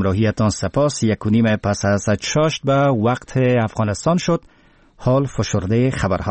همراهیتان سپاس. 1:30 پس از چاشت به وقت افغانستان شد. حال فشرده خبرها.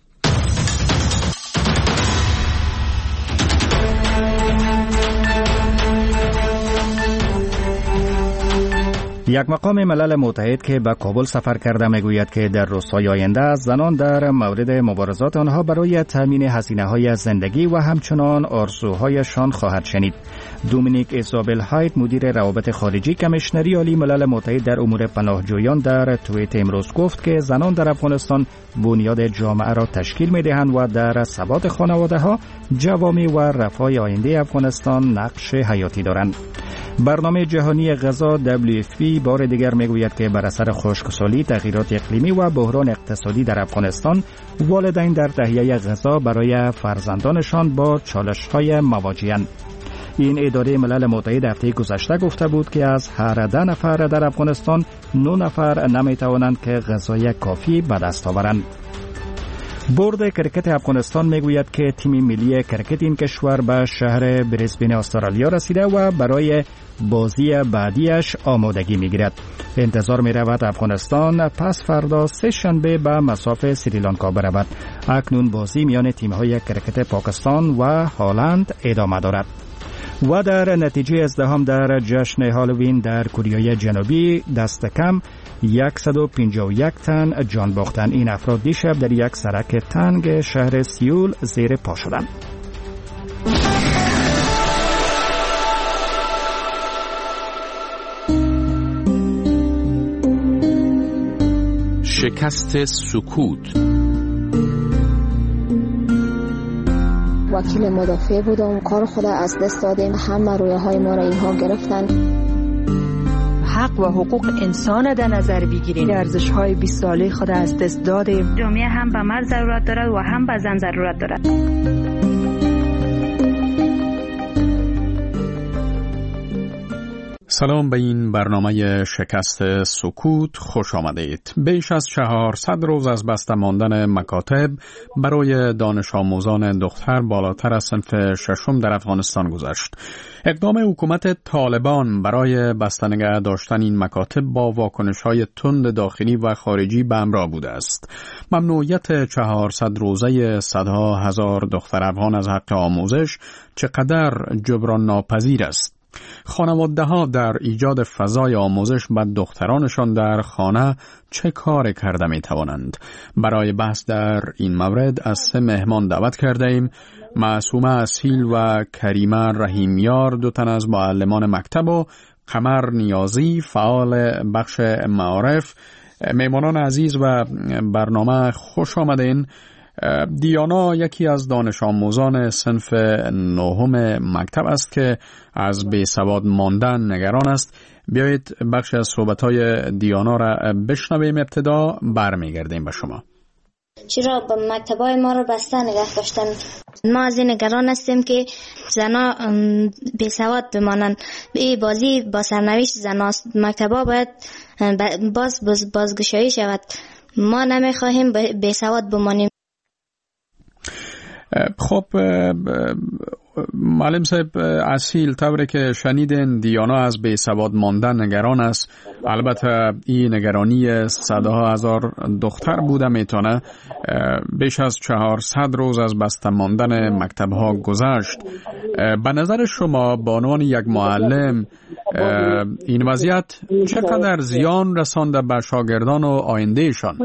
یک مقام ملل متحد که به کابل سفر کرده میگوید که در روزهای آینده زنان در مورد مبارزات آنها برای تامین هزینه‌های زندگی و همچنان آرزوهایشان خواهد شنید. دومینیک ایزابل هایت، مدیر روابط خارجی کمیشنری عالی ملل متحد در امور پناهجویان، در توییت امروز گفت که زنان در افغانستان بنیاد جامعه را تشکیل می‌دهند و در ثبات خانواده‌ها، جوامع و رفاه آینده افغانستان نقش حیاتی دارند. برنامه جهانی غذا WFP بار دیگر میگوید که بر اثر خشکسالی، تغییرات اقلیمی و بحران اقتصادی در افغانستان، والدین در تهیه غذا برای فرزندانشان با چالش‌های مواجه‌اند. این اداره ملل متحد هفته گذشته گفته بود که از هر 10 نفر در افغانستان 9 نفر نمی‌توانند که غذای کافی به دست آورند. بورد کرکت افغانستان میگوید که تیم ملی کرکت این کشور به شهر بریسبن استرالیا رسیده و برای بازی بعدیش آمادگی میگیرد. انتظار میرود افغانستان پس فردا سه شنبه به مصاف سریلانکا برود. اکنون بازی میان تیم‌های کرکت پاکستان و هالند ادامه دارد. و در نتیجه ازدحام در جشن هالووین در کره جنوبی دست کم 151 تن جان باختند. این افراد دیشب در یک سرک تنگ شهر سیول زیر پا شدند. شکست سکوت. وکیل مدافع بودم، کار خود از دست دادیم، همه رویاهای ما را اینها گرفتن. حق و حقوق انسان در نظر بگیریم. ارزش‌های 20 ساله خود از دست دادیم. جامعه هم به مرد ضرورت دارد و هم به زن ضرورت دارد. سلام به این برنامه شکست سکوت خوش آمدید. بیش از 400 روز از بسته ماندن مکاتب برای دانش آموزان دختر بالاتر از صنف ششم در افغانستان گذشت. اقدام حکومت طالبان برای بسته نگه داشتن این مکاتب با واکنش‌های تند داخلی و خارجی به همراه بوده است. ممنوعیت 400 روزه صدها هزار دختر افغان از حق آموزش چقدر جبران ناپذیر است. خانواده‌ها در ایجاد فضای آموزش به دخترانشان در خانه چه کار کرده می توانند؟ برای بحث در این مورد از 3 مهمان دعوت کرده ایم. معصومه اصیل و کریمه رحیمیار، 2 تن از معلمان مکتب، و قمر نیازی، فعال بخش معارف. مهمانان عزیز و برنامه خوش آمدین. دیانا یکی از دانش آموزان صنف 9 مکتب است که از بیسواد ماندن نگران است. بیایید بخش از صحبت‌های دیانا را بشنویم. ابتدا برمیگردیم به شما. چرا به مکتبای ما رو بسته نگه داشتن؟ ما از این نگران هستیم که زنا بیسواد بمانند. این بازی با سرنوشت زناست. مکتبا باید بازگشایی شود. ما نمیخواهیم بیسواد بمانیم. خب معلم صاحب اصیل، طوری که شنیدین دیانا از بیسواد ماندن نگران است. البته این نگرانی صدها هزار دختر بوده میتونه. بیش از 400 روز از بسته ماندن مکتب ها گذشت. به نظر شما به عنوان یک معلم این وضعیت چقدر زیان رسانده به شاگردان و آیندهشان؟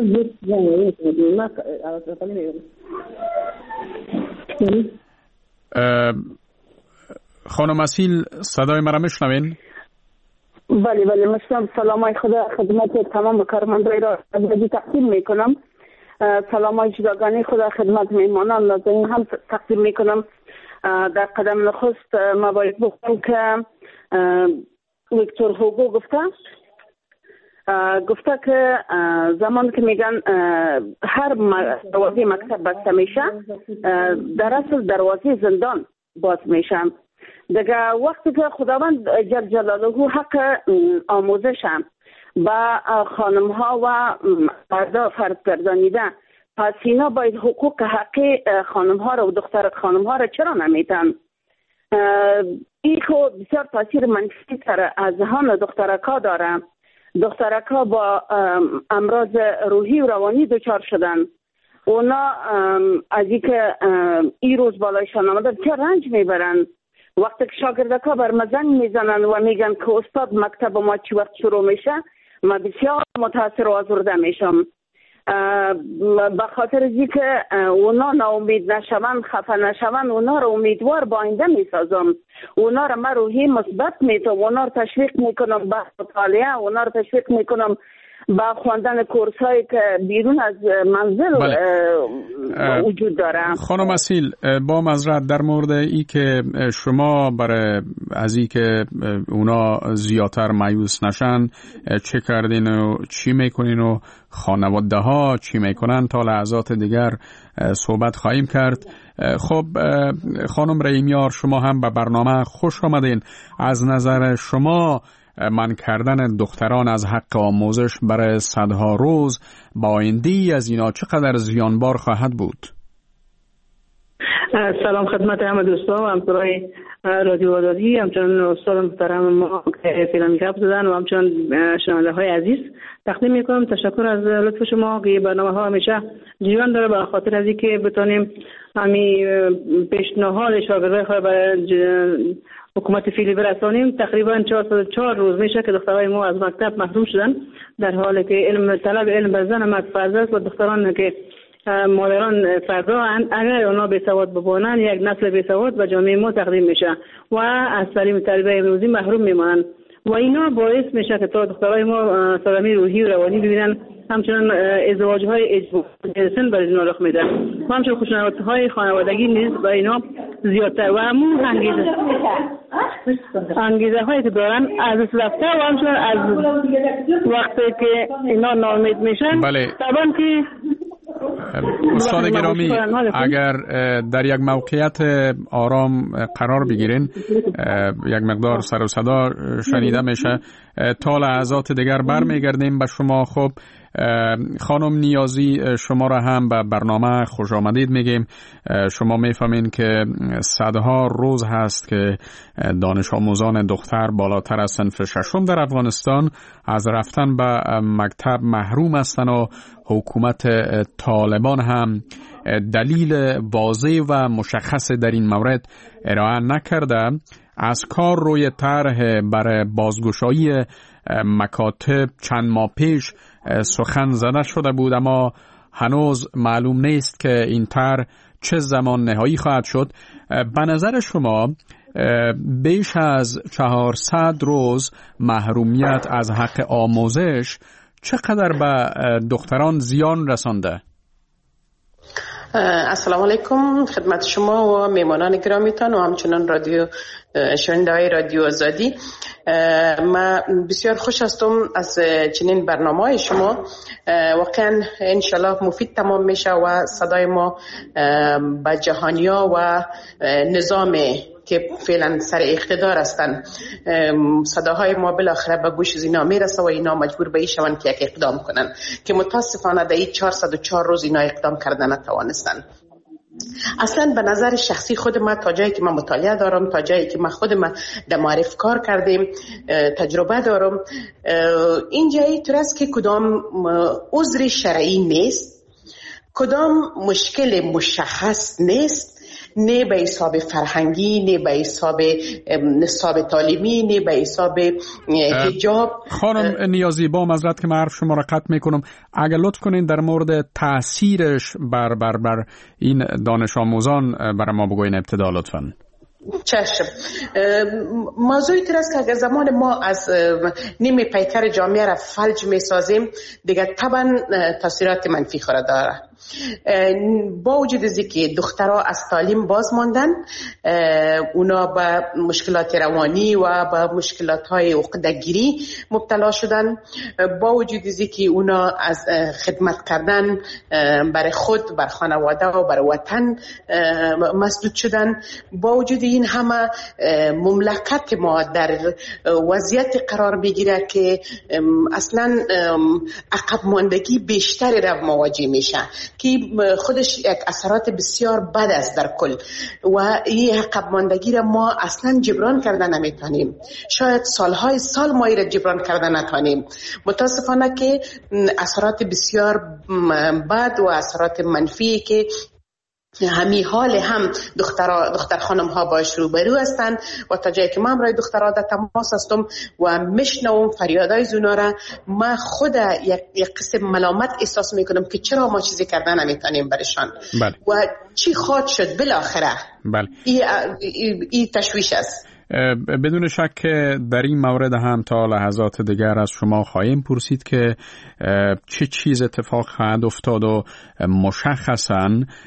خانم اصیل صدای مرا میشنوین؟ بله میشنوم. سلامای خدا خدمت تمام کارمندان را تقدیم میکنم. سلامای جداگانه خدا خدمت میهمانان نازنین هم تقدیم میکنم. در قدم نخست ما باید بگم که ویکتور هوگو گفته که زمان که میگن هر دروازه مکتب بسته میشه، در اصل دروازه زندان باز میشه. دیگه وقتی که خداوند جل جلاله حق آموزش با خانم ها و مردا فرض گردانیده، پس اینا باید حقوق حقی خانم ها و دختر خانم ها را چرا نمیدن؟ این خود بسیار تاثیر منفی سر از ذهن دخترکا داره. دخترکا با امراض روحی و روانی دچار شدن. اونا از اینکه این روز بالایشان آمده چه رنج میبرن. وقتی که شاگردکا بر مزنگ میزنن و میگن که استاد مکتب ما چی وقت شروع میشه، ما بسیار متاثر و آزرده میشم. به خاطر از اینکه اونا ناامید نشون، خفه نشون، اونا رو امیدوار با آینده میسازم. اونا رو من روحی مثبت میتونم، اونا رو تشویق میکنم به مطالعه، اونا رو تشویق میکنم با خواندن کورسایی که بیرون از منزل وجود داره. خانم اصیل، با معذرت در مورد ای که شما برای از ای که اونا زیادتر مایوس نشن چه کردین و چی میکنین و خانواده ها چی میکنن تا لحظات دیگر صحبت خواهیم کرد. خب خانم رحیمیار، شما هم به برنامه خوش آمدین. از نظر شما منع کردن دختران از حق آموزش برای صدها روز با آینده از اینا چقدر زیانبار خواهد بود؟ سلام خدمت همه دوستان و همکارای رادیو آزادی، همچنان استاد محترم ما که فعلا گپ زدن و همچنان شنونده های عزیز تقدیم میکنم. تشکر از لطف شما که برنامه ها همیشه جریان داره، به خاطر از اینکه بتونیم همین پیشنهاد شاگردای خود به حکومت فعلی برسانیم. تقریبا 404 روز میشه که دخترای ما از مکتب محروم شدن، در حالی که طلب علم بر زن مرد فرض است و دختران که مادران فردا اگر اونا بیسواد ببانن یک نسل بیسواد و جامعه ما تقدیم میشه و از تعلیم تربیت امروزی محروم میمانن و اینا باعث میشه که تا دخترای ما صدمه روحی و روانی ببینن. همچنان ازدواج های اجباری برای اینا رخ میده و همچنان خشونت‌های خانوادگی نیز برای اینا زیادتر و همون انگیزه هایی که دارن از رفته و همچنان از وقتی که اینا ناامید میشن. بله. طبعا که استاد گرامی، اگر در یک موقعیت آرام قرار بگیرین، یک مقدار سر و صدا شنیده میشه، تا لحظات دیگر برمیگردیم به شما. خب خانم نیازی، شما را هم به برنامه خوش آمدید میگیم. شما میفهمین که صدها روز هست که دانش آموزان دختر بالاتر از صنف ششم در افغانستان از رفتن به مکتب محروم هستند و حکومت طالبان هم دلیل واضح و مشخص در این مورد ارائه نکرده. از کار روی طرح برای بازگشایی مکاتب چند ماه پیش سخن زده شده بود، اما هنوز معلوم نیست که این طرح چه زمان نهایی خواهد شد. به نظر شما بیش از 400 روز محرومیت از حق آموزش چقدر به دختران زیان رسانده؟ السلام علیکم خدمت شما و میمانان گرامیتان و همچنان شنونده های رادیو آزادی. من بسیار خوش هستم از چنین برنامه شما. واقعا انشالله مفید تمام میشه و صدای ما به جهانیا و نظام که فعلا سر اقتدار هستن، صداهای ما بالاخره به گوش اینا میرسه و اینا مجبور به این شون که یک اقدام کنن که متاسفانه در این 404 روز اینا اقدام کردن نتوانستن. اصلا به نظر شخصی خود ما تا جایی که من مطالعه دارم، تا جایی که من خود ما در معرف کار کردیم تجربه دارم، این جایی طور است که کدام عذر شرعی نیست، کدام مشکل مشخص نیست، نه به حساب فرهنگی، نه به حساب نصاب تعلیمی، نه به حساب حجاب. خانم نیازی، با معذرت که من حرف شما را قطع میکنم، اگر لطف کنین در مورد تاثیرش بر این دانش آموزان برای ما بگوین ابتدا لطفاً. چشم. موضوعی تر است که اگر زمان ما از نیمه پیکر جامعه را فلج می سازیم دیگر طبعا تاثیرات منفی خورده داره. با وجود از اینکه دخترها از تعلیم باز ماندن، اونا به مشکلات روانی و به مشکلات های عقده‌گیری مبتلا شدن، با وجود از اینکه اونا از خدمت کردن برای خود، بر خانواده و بر وطن مسدود شدن، با وجود این همه مملکت ما در وضعیت قرار میگیره که اصلا عقب ماندگی بیشتری را مواجه میشه. که خودش یک اثرات بسیار بد است در کل و این عقب ماندگی را ما اصلا جبران کرده نمیتونیم. شاید سالهای سال ما را جبران کرده نتونیم. متاسفانه که اثرات بسیار بد و اثرات منفی که همین حال هم دختر خانم ها باش روبرو هستند و تا جایی که من برای دخترها در تماس هستم و میشنوم فریادای زونا را، من خود یک قسم ملامت احساس میکنم که چرا ما چیزی کردن نمیتونیم برشان. بله. و چی خواهد شد بالاخره. بله. این تشویش است. بدون شک در این مورد هم تا لحظات دیگر از شما خواهیم پرسید که چه چیز اتفاق خواهد افتاد و مشخصاً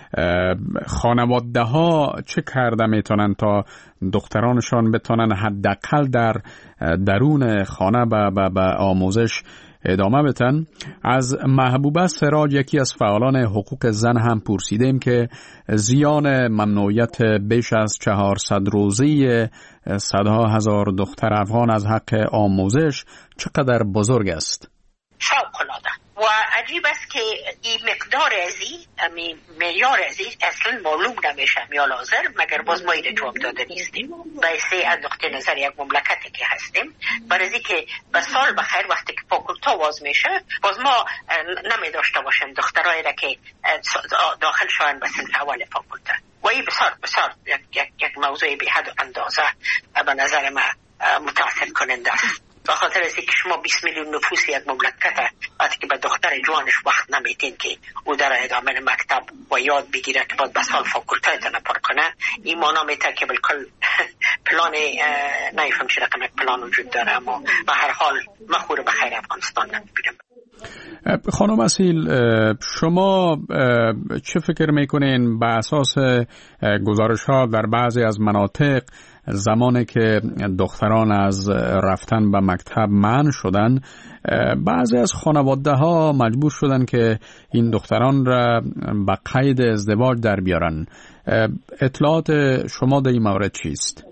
خانواده ها چه کرده میتونن تا دخترانشان بتونن حداقل در درون خانه به آموزش ادامه بدن. از محبوبه سراج، یکی از فعالان حقوق زن، هم پرسیدیم که زیان ممنوعیت بیش از 400 روزی صدها هزار دختر افغان از حق آموزش چقدر بزرگ است. فوق‌العاده و عجیب است که این مقدار ازی معیار ازی اصلا معلوم نمیشه میال حاضر، مگر باز ما اینه جواب داده نیستیم. بایسته از نقطه نظر یک مملکتی که هستیم، برای که به سال بخیر وقتی که فاکولتا باز میشه باز ما نمی داشته باشیم دخترایی را که داخل شوند به صنف اول فاکولتا و این بسیار یک موضوع بی حد و اندازه به نظر ما متأثر کننده است. به خاطر از اینکه شما 20 میلیون نفوس یک مملکت وقتی که به دختر جوانش وقت نمیدین که او در ادامه مکتب و یاد بگیره که باید به سال فاکولتای تنپر کنه، این معنا میته که بالکل پلان نمیفهم چه رقم پلان وجود داره. اما به هر حال مخور به خیر افغانستان نمیبینم. خانم اصیل، شما چه فکر میکنین به اساس گزارش ها در بعضی از مناطق زمانی که دختران از رفتن به مکتب منع شدن، بعضی از خانواده ها مجبور شدن که این دختران را به قید ازدواج در بیارن. اطلاعات شما در این مورد چیست؟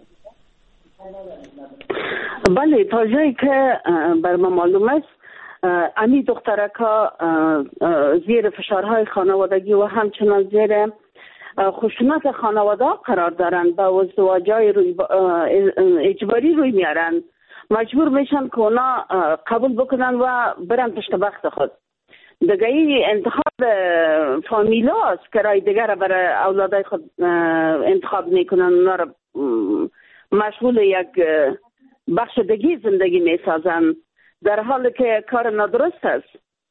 بله، تا جایی که بر ما معلوم است امی دخترکا زیر فشارهای خانوادگی و همچنان زیر خشونت خانواده قرار دارند، با ازدواجای اجباری روی میارن، مجبور میشن که اونا قبول بکنن و برن پشت بخت خود. دیگه این انتخاب فامیلا است که رای دیگر برای اولادای خود انتخاب میکنن، اونا را مشغول یک بخش دیگه زندگی میسازن، در حالی که کار نادرست است.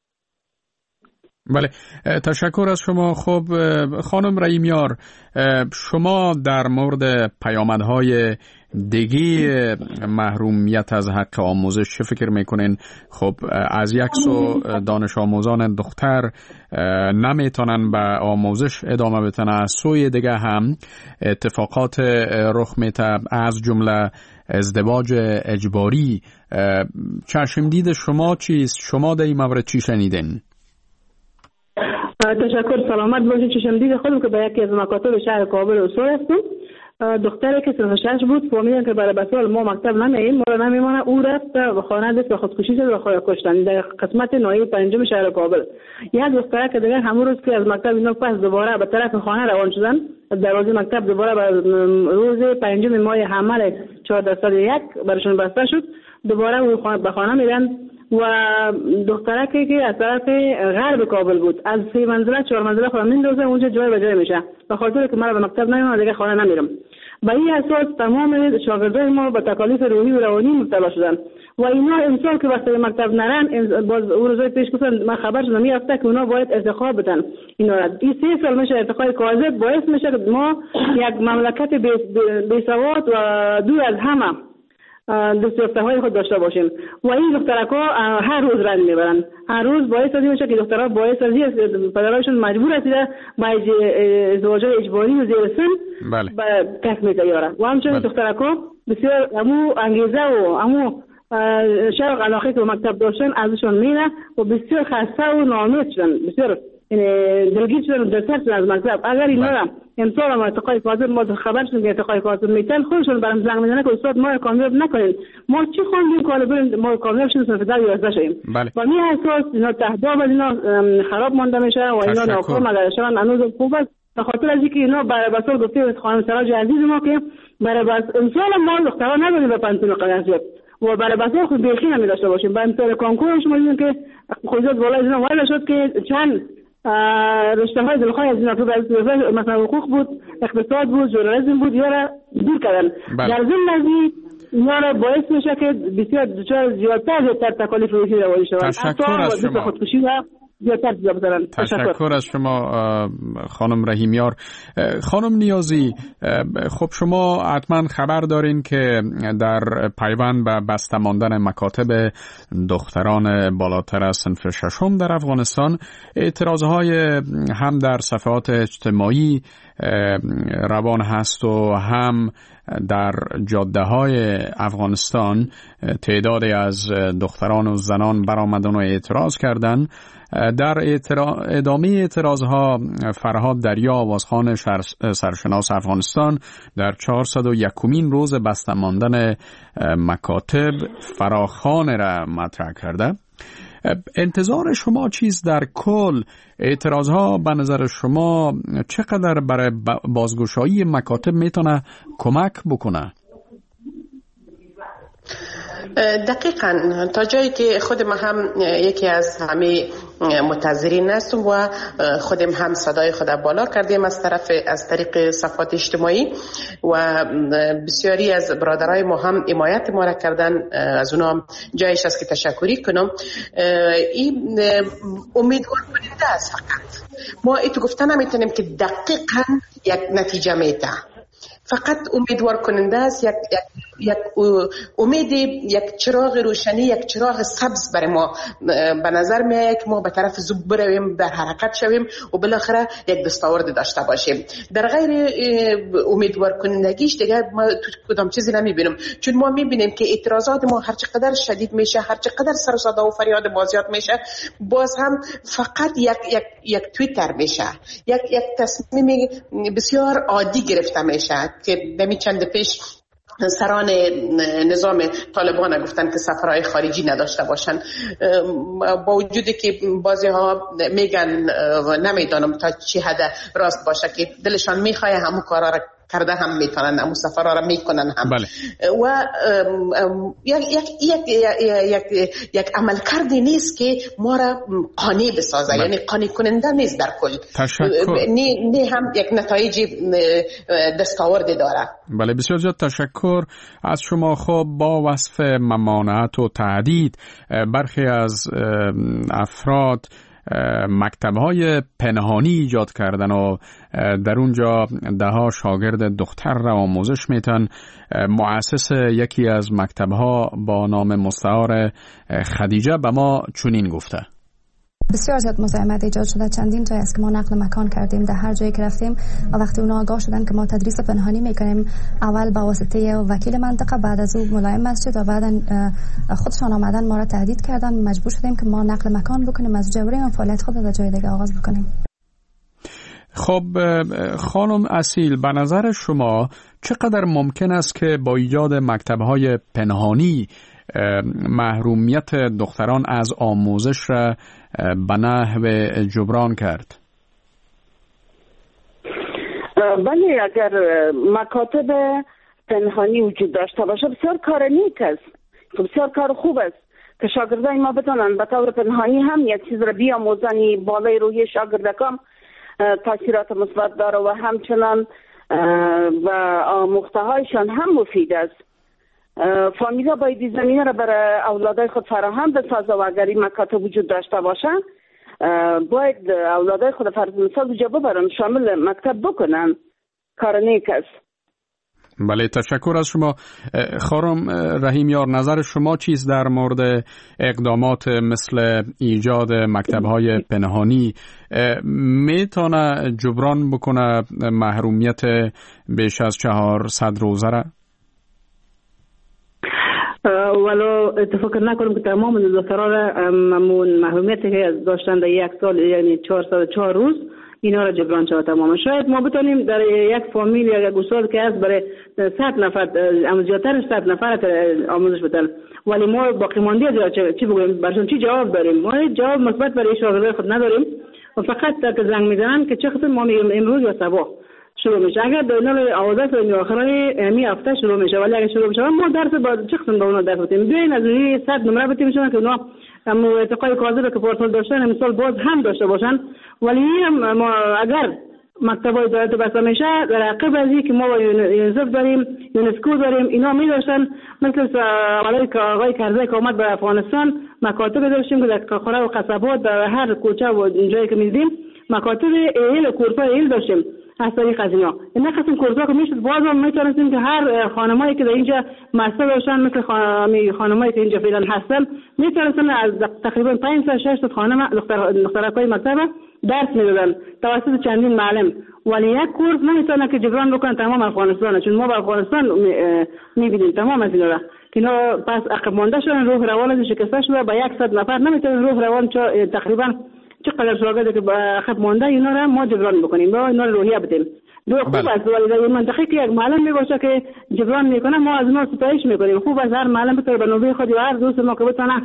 بله، تشکر از شما. خب خانم رحیمیار، شما در مورد پیامدهای دیگه محرومیت از حق آموزش چه فکر میکنین؟ خب از یک سو دانش آموزان دختر نمیتونن به آموزش ادامه بدن، از سوی دیگه هم اتفاقات رخ میده از جمله ازدواج اجباری. چشم دید شما چیست؟ شما در این مورد چی شنیدین؟ تشکر، سلامت باشید. چشم دید خودم که به یکی از مکاتب شهر کابل اصول هستم. دختری که صنف 6 بود فهمیدن که برای بسال ما مکتب نمیاییم، ما را نمیمانه، او رفت به خانه دست به خودکشی شد و خود کشتن در قسمت ناحیه 5 شهر کابل. یک دختر که دیگر همون روز که از مکتب اینا پس دوباره به طرف خانه روان شدن، دروازه مکتب دوباره به روز 5 ماه حمل 14 سال برشون بسته شد، دوباره او به خانه میرن و دخترکی که از طرف غرب کابل بود از 3 منزله 4 منزله خودم میندازه اونجا جای به جای میشه، به خاطر که من به مکتب نمیام دیگه خانه نمیرم. به این اساس تمام شاگردای ما به تکالیف روحی و روانی مبتلا شدن و اینا امسال که وقتی به مکتب نرن، باز اون روزای پیش گفتن من خبر شدم میافته که اونا باید ارتقا بدن. اینا این 3 سال میشه ارتقای کاذب باعث میشه که ما یک مملکت بی سواد و دور از همه دستیافته‌های خود داشته باشیم و این دخترها هر روز رنج میبرن، هر روز باعث از این میشه که دخترها باعث از این پدرایشون مجبور هستند با ازدواج‌های اجباری و زیر سن به کس می‌تیارن و همچنین دخترها بسیار همو انگیزه و همو شوق علاقه که به مکتب داشتن ازشون میره و بسیار خسته و ناامید شدن، بسیار دلگیر شدن و دلسرد شدن از مکتب. اگر اینا را امسال هم ارتقای کاذب ما خبر شدیم که ارتقای کاذب میتن، خودشون برام زنگ میزنن که استاد ما کامیاب نکنین، ما چی خوندیم که بریم ما کامیاب شدیم صرف 11 شدیم. و می اساس اینا تهداب اینا خراب مونده میشه و اینا ناکام اگر شون هنوز خوب است، به خاطر از اینکه اینا برای بسال گفته خانم سراج عزیز ما که برای بس امسال ما دختران نداریم به پنتون قدرت و برای بسال خود بیخی نمی داشته باشیم. برای امسال کنکور شما دیدیم که خودت بالای اینا وارد شد که چند رشته های دلخواه از اینا مثلا حقوق بود، اقتصاد بود، ژورنالیسم بود، یا را دور کردن. در ضمن از اینا را باعث میشه که بسیار دچار زیادتر تکالیف روحی روانی شوند. تشکر از شما. تشکر از شما خانم رحیمیار. خانم نیازی، خب شما حتما خبر دارین که در پیوند به بسته ماندن مکاتب دختران بالاتر از صنف ششم در افغانستان، اعتراضهای هم در صفحات اجتماعی روان هست و هم در جاده های افغانستان تعدادی از دختران و زنان برآمدن و اعتراض کردند. در ادامه اعتراضها فرهاد دریا آوازخوان سرشناس افغانستان در 401مین روز بسته ماندن مکاتب فراخوان را مطرح کرده. انتظار شما چیز در کل اعتراضها به نظر شما چقدر برای بازگشایی مکاتب میتونه کمک بکنه؟ دقیقاً تا جایی که خود ما هم یکی از همه منتظرین هستم و خودم هم صدای خود بالا کردیم از طریق صفحات اجتماعی و بسیاری از برادرای ما هم حمایت ما را کردن. از اونها جایش است که تشکری کنم. این امیدوار کننده است. فقط ما ایتو گفتن نمیتونیم که دقیقاً یک نتیجه میده، فقط امیدوار کننده است. یک امید، یک چراغ روشنی، یک چراغ سبز برای ما به نظر میاد که ما به طرف زوب برویم، در حرکت شویم و بالاخره یک دستاورد داشته باشیم. در غیر امیدوار کنندگیش دیگه ما کدام چیزی نمیبینیم، چون ما میبینیم که اعتراضات ما هر چقدر شدید میشه، هر چقدر سر و صدا و فریاد ما زیاد میشه، باز هم فقط یک توییتر میشه، یک تصمیم بسیار عادی گرفته میشه که دمی چند پیش سران نظام طالبان گفتن که سفرهای خارجی نداشته باشن، با وجودی که بعضی ها میگن نمیدانم تا چی حد راست باشه که دلشان میخواه همون کارا را کرده هم میتونن، همون سفرها را میکنن هم. بله. و یک عمل کردی نیست که ما را قانع بسازه. بله. یعنی قانع کننده نیست در کل. نه هم یک نتایج دستاوردی داره. بله، بسیار زیاد تشکر از شما. خب با وصف ممانعت و تهدید برخی از افراد مکتب‌های پنهانی ایجاد کردن و در اونجا ده‌ها شاگرد دختر را آموزش میتن. مؤسس یکی از مکتب‌ها با نام مستعار خدیجه به ما چنین گفته: بسیار زیاد مزاحمت ایجاد شده. چندین جای است که ما نقل مکان کردیم، در هر جایی که رفتیم و وقتی اونا آگاه شدن که ما تدریس پنهانی میکنیم، اول با واسطه وکیل منطقه، بعد از او ملایم مسجد و بعدا خودشان آمدن ما را تهدید کردن. مجبور شدیم که ما نقل مکان بکنیم از جبری و فعالیت خود در جای دیگه آغاز بکنیم. خب خانم اصیل، به نظر شما چقدر ممکن است که با ایجاد مکتب‌های پنهانی محرومیت دختران از آموزش را به نحو جبران کرد؟ ولی اگر مکاتب پنهانی وجود داشته باشه بسیار کار نیک است، بسیار کار خوب است که شاگردان ما بتونن به طور پنهانی هم یک چیز را بیاموزن. بالای روی شاگردکان تاثیرات مثبت داره و همچنان و آموخته‌هایشان هم مفید است. فامیلا باید زمینه را برای اولادای خود فراهم بسازه و اگر این مکاتب وجود داشته باشن باید اولادای خود فرض مثال جا ببرن، شامل مکتب بکنن. کار نیک است. بله، تشکر از شما. خانم رحیمیار، نظر شما چیست در مورد اقدامات مثل ایجاد مکتب‌های پنهانی؟ میتونه جبران بکنه محرومیت بیش از 400 روزه را؟ ولو اتفاق نکنم که تمام دختران محرومیتی که داشتن در یک سال، یعنی 404 روز، اینا را جبران شود تمام. شاید ما بتونیم در یک فامیل یا یک استاد که هست برای 100 نفر زیادتر 100 نفر آموزش بدن، ولی ما باقی مانده چی بگویم برشون چی جواب داریم؟ ما جواب مثبت برای شاگردای خود نداریم و فقط که زنگ میزنن که چه قسم ما میگیم امروز یا صبح شروع میشه. اگر در آوازات آخرای می هفته شروع میشه، ولی اگر شروع میشه ما درس با چه قسم با اونا درس بدیم؟ بیاین از روی 100 نمره بدیم که اونا هم ارتقای کاذب که پارسال داشتن مثال باز هم داشته باشن، ولی ما اگر مکتبای دولت بسته میشه در عقب از که ما یونیسف داریم، یونسکو داریم، اینا می داشتن مثل آقای کرزی که آمد به افغانستان مکاتب داشتیم که در کاخوره و قصبات در هر کوچه و جایی که میدیم مکاتب ایل کورسای ایل داشتیم. از طریق از اینا قسم کورس‌ها که میشد باز هم میتونستیم که هر خانمایی که در اینجا مستر داشتن مثل خانمایی که اینجا فعلا هستن میتونستن از تقریبا 5 تا 6 تا خانم دخترکای مکتب درس میدادن توسط چندین معلم، ولی یک کورس نمیتونه که جبران بکنن تمام افغانستان، چون ما به افغانستان میبینیم تمام از اینا را که اینا پس عقب مانده شدن، روح روان شکسته شده، با 100 نفر نمیتونه روح روان تقریبا چقدر شاگردی که عقب مانده اینا را ما جبران بکنیم، ما اینا رو روحیه بدیم. خوب است، ولی در این منطقه که یک معلم میباشه که جبران میکنه ما از اونها ستایش میکنیم. خوب است هر معلم بتونه به نوبه خود یا هر دوست ما که بتونه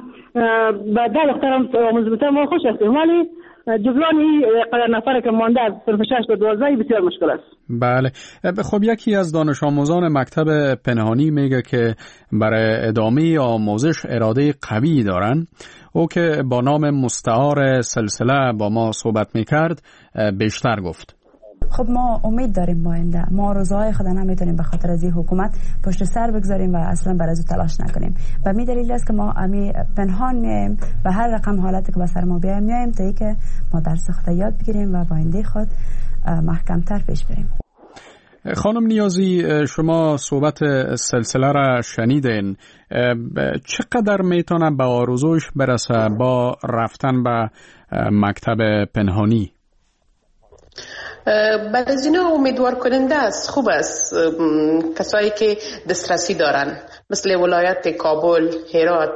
به 10 دختر آموزش بده ما خوش هستیم، ولی جبرانی قدر نفر که مانده از صرف 6 تا 12 بسیار مشکل است. بله. خب یکی از دانش آموزان مکتب پنهانی میگه که برای ادامه آموزش اراده قوی دارن. او که با نام مستعار سلسله با ما صحبت میکرد بیشتر گفت. خب ما امید داریم آینده، ما روزهای خود نمیتونیم به خاطر از این حکومت پشت سر بگذاریم و اصلا برای از تلاش نکنیم. و می دلیل است که ما پنهان میایم و هر رقم حالتی که به سر ما بیایم میایم تا اینکه ما درس خود یاد بگیریم و با آینده خود محکمتر پیش بریم. خانم نیازی، شما صحبت سلسله را شنیدین، چقدر میتونه به آرزوش برسه با رفتن به مکتب پنهانی؟ برای اینا امیدوار کننده است، خوب است. کسایی که دسترسی دارن مثل ولایت کابل، هرات،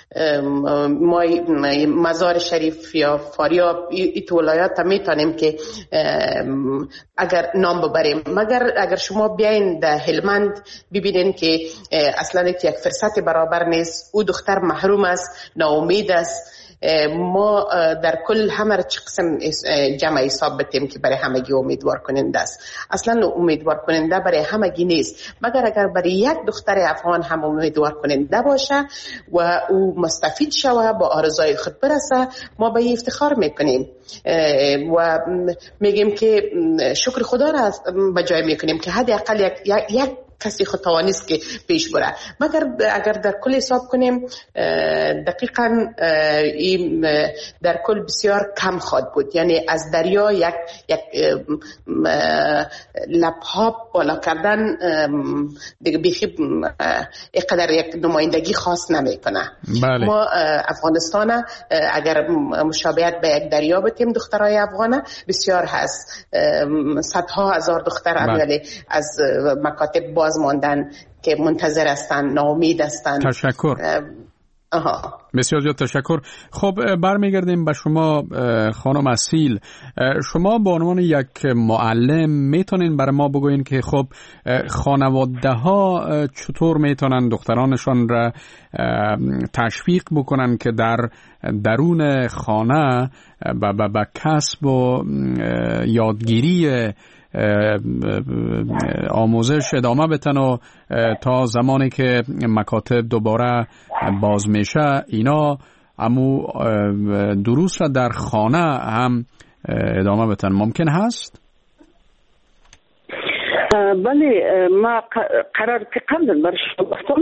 مزار شریف یا فاریاب، این ولایات هم میتونیم که اگر نام ببریم، مگر اگر شما بیاین در هلمند ببینین که اصلا یک فرصت برابر نیست، او دختر محروم است، ناامید است. ما در کل همه چه قسم جمع حساب بتیم که برای همگی امیدوار کننده است. اصلا امیدوار کننده برای همگی نیست، مگر اگر برای یک دختر افغان هم امیدوار کننده باشه و او مستفید شوه، با آرزوی خود برسه، ما به افتخار میکنیم و میگیم که شکر خدا را به جای میکنیم که حداقل یک کسی خود توانست که پیش بره. مگر اگر در کل حساب کنیم دقیقاً این در کل بسیار کم خواهد بود، یعنی از دریا یک لبها بالا کردن دیگه بیخی اینقدر یک نمایندگی خاص نمیکنه. بله. ما افغانستان اگر مشابهت به یک دریا بتیم دخترای افغان بسیار هست، صدها هزار دختر اولی از مکاتب باز ماندن که منتظر هستن، ناامید هستن. تشکر. بسیار زیاد تشکر. خب برمیگردیم به شما خانم اصیل. شما به عنوان یک معلم میتونین برای ما بگوین که خب خانواده ها چطور میتونن دخترانشان را تشویق بکنن که در درون خانه به کسب و یادگیری آموزش ادامه بدن و تا زمانی که مکاتب دوباره باز میشه اینا امو دروس را در خانه هم ادامه بدن. ممکن هست؟ بله، ما قرار که قبل برش گفتم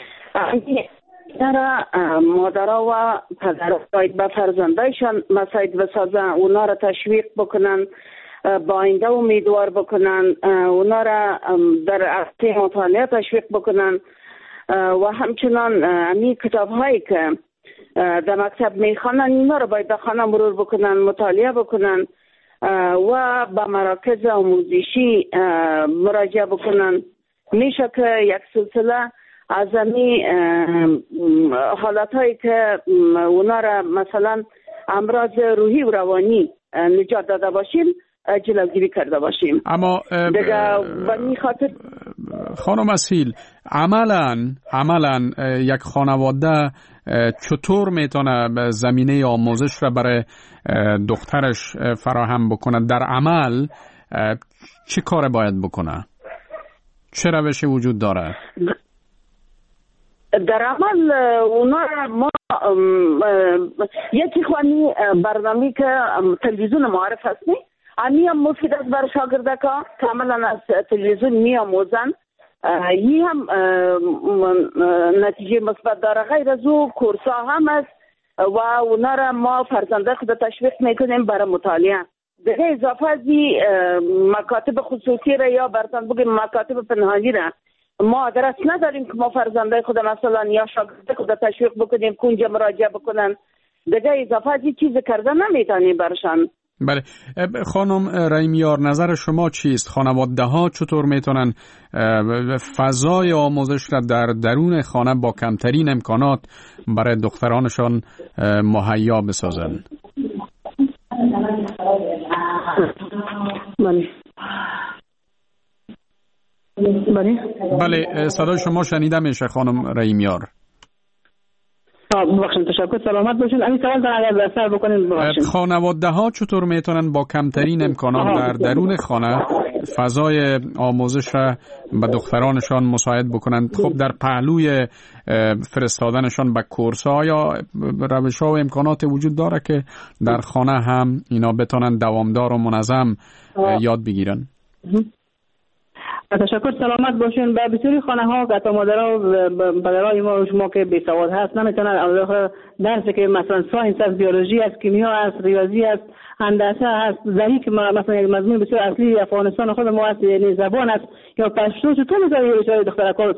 مادرها و پدرها باید به فرزندایشان مساعد بسازن، اونا را تشویق بکنن، با آینده امیدوار بکنن، اونا را در عرصه مطالعه تشویق بکنن و همچنان امی کتاب هایی که در مکتب میخوانن اینا را باید در خانه مرور بکنن، مطالعه بکنن و به مراکز آموزشی مراجعه بکنن. میشه که یک سلسله از امی حالت هایی که اونا را مثلا امراض روحی و روانی نجات داده باشیم جلوگیری کرده باشیم. اما دیگه و این خاطر خانم اسیل، عملاً یک خانواده چطور میتونه زمینه آموزش را برای دخترش فراهم بکنه؟ در عمل چه کار باید بکنه؟ چه روشی وجود داره؟ در عمل اونا ما یکی خوانی برنامه که تلویزیون معرف هستی امی هم مفید است برای شاگرده که کاملا از تلویزیون می آموزن. این هم نتیجه مثبت داره. غیر از او کورس ها هم است و اونا را ما فرزنده خود تشویق میکنیم برای مطالعه. دیگه اضافه از مکاتب خصوصی را یا برتن بگیم مکاتب پنهانی را ما درست نداریم که ما فرزنده خود مثلا یا شاگرده خود تشویق بکنیم که اونجا مراجعه بکنن. دیگه اضافه از چیز کرده نمیتونیم برشان. بله خانم رحیمیار، نظر شما چیست؟ خانواده ها چطور میتونن فضای آموزش را در درون خانه با کمترین امکانات برای دخترانشان مهیا بسازن؟ بله صدای شما شنیده میشه خانم رحیمیار. بخشن تشکر، سلامت باشین. این سوال در اگر بسر بکنین بخشن. خانواده ها چطور میتونن با کمترین امکانات در درون خانه فضای آموزش را به دخترانشان مساعد بکنن؟ خب در پهلوی فرستادنشان به کورس ها یا روش ها و امکانات وجود داره که در خانه هم اینا بتونن دوامدار و منظم یاد بگیرن. تشکر، سلامت باشین. به بسیاری خانه ها که تا مادرها برای ما و شما که بی سواد هست نمیتونن درسی که مثلا ساینس است، بیولوژی است، کیمیا است، ریاضی است، هندسه است، زنی که مثلا یک مضمون بسیار اصلی افغانستان خود ما است، یعنی زبان است یا پشتو، چطور میذاری دخترکا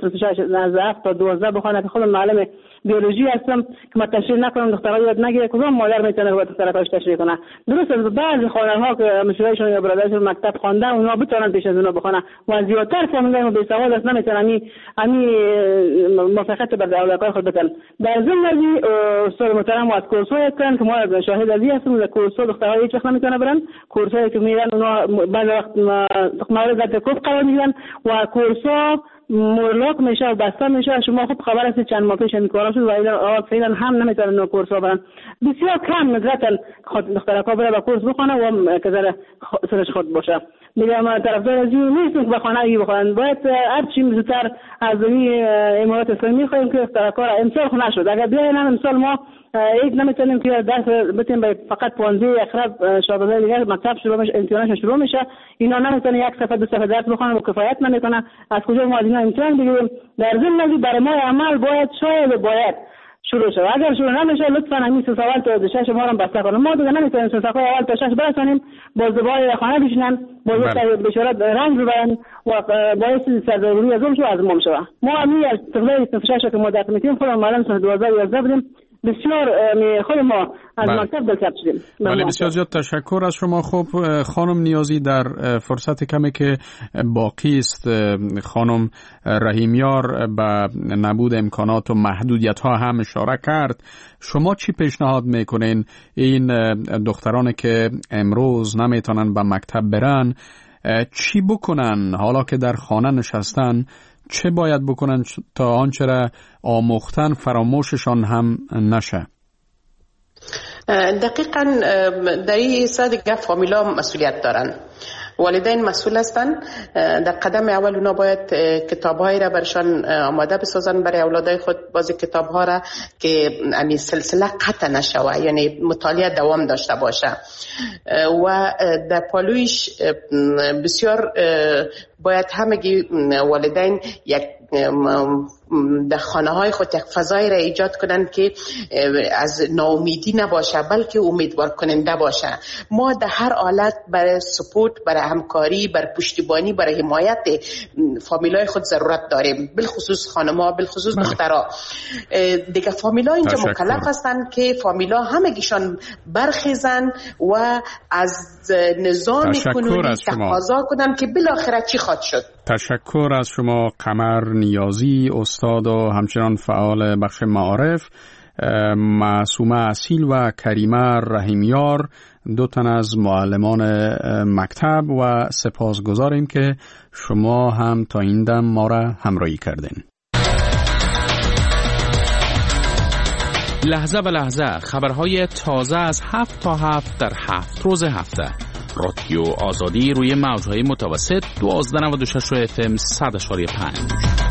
7 تا 12 بخونه که خودم معلم بیولوژی هستم که ما تشریح نکنم دخترها یاد نگیره، کدوم مادر میتونه با دخترکاش تشریح کنه؟ درست است بعضی خانه‌ها که مشورهشون یا برادرشون مکتب خوانده اونا بتونن پیش از اونا بخونه و زیادتر فامیلای ما بی سواد است نمیتونن امی موافقت بر اولادای خود بکنن. در ضمن از استاد محترم از کورس‌های کردن که ما شاهد ازی هستیم، در کورس‌ها دخترها هیچ وقت نمیتونن برن. کورس‌هایی که میرن اونا بعد وقت مورد تکوف قرار میگیرن و کورس‌ها مورلاک میشه و بسته میشه. شما خوب خبر هستید چند ماه پیش این کارا شد و فعلا هم نمیتونن نو کورس برن. بسیار کم نظرتن خود دخترکا بره با کورس بخونه و که سرش خود باشه. دیگه ما طرفدار از این نیستیم که بخونه بخونن. باید هر چی زودتر از این امارات اسلامی میخوایم که دخترکا را امسال خونه شد. اگر بیاین امسال ما هیچ نمیتونیم که درس بتیم فقط 15 اخرب شاگردای دیگه مکتب شروع میشه، امتحانش شروع میشه، اینا نمیتونن یک صفحه دو صفحه درس بخونن و کفایت نمیکنه. از کجا ما از اینا امتحان بگیریم؟ در ضمن برای ما عمل باید شروع شد. اگر شروع نمیشه لطفا همین سوال تا 6 ما رو بسته کنیم. ما دیگه نمیتونیم صفحه اول تا 6 برسونیم، باز دوباره خانه بشینن، باز بشارت رنگ ببرن و باعث سرزنی از اون شو از ما میشه. ما همین از تقریبا 6 که ما در میتیم خودمون معلم سال 2011 بودیم، بسیار خود ما از مکتب دلچسب شدیم. بله بسیار زیاد تشکر از شما. خب خانم نیازی، در فرصت کمی که باقی است خانم رحیمیار به نبود امکانات و محدودیت ها هم اشاره کرد. شما چی پیشنهاد میکنین این دخترانی که امروز نمیتونن به مکتب برن چی بکنن حالا که در خانه نشستن؟ چه باید بکنن تا آنچه را آموختن فراموششان هم نشه؟ دقیقاً در این سه دیگه فامیلا مسئولیت دارن. والدین مسئول هستن. در قدم اول اونا باید کتاب‌هایی را برشان آماده بسازن برای اولادای خود، بعضی کتاب‌ها را که یعنی سلسله قطع نشوه، یعنی مطالعه دوام داشته باشه و در پالویش بسیار باید همگی والدین یک در خانه های خود یک فضایی را ایجاد کنند که از ناامیدی نباشه بلکه امیدوار کننده باشه. ما در هر حالت برای سپورت، برای همکاری، برای پشتیبانی، برای حمایت فامیلای خود ضرورت داریم، بالخصوص خانم‌ها، بالخصوص دخترها. دیگه فامیلا اینجا مکلف هستند که فامیلا همگیشان برخیزن و از نظام کنونی تقاضا کنند که بالاخره چی خواهد شد. تشکر از شما قمر نیازی، استاد و همچنان فعال بخش معارف. معصومه اصیل و کریمه رحیمیار، 2 تن از معلمان مکتب، و سپاسگزاریم که شما هم تا این دم ما را همراهی کردین. لحظه به لحظه خبرهای تازه از 7 تا 7 در 7 روز هفته. رادیو آزادی روی موجهای متوسط 12.96 FM 100.5.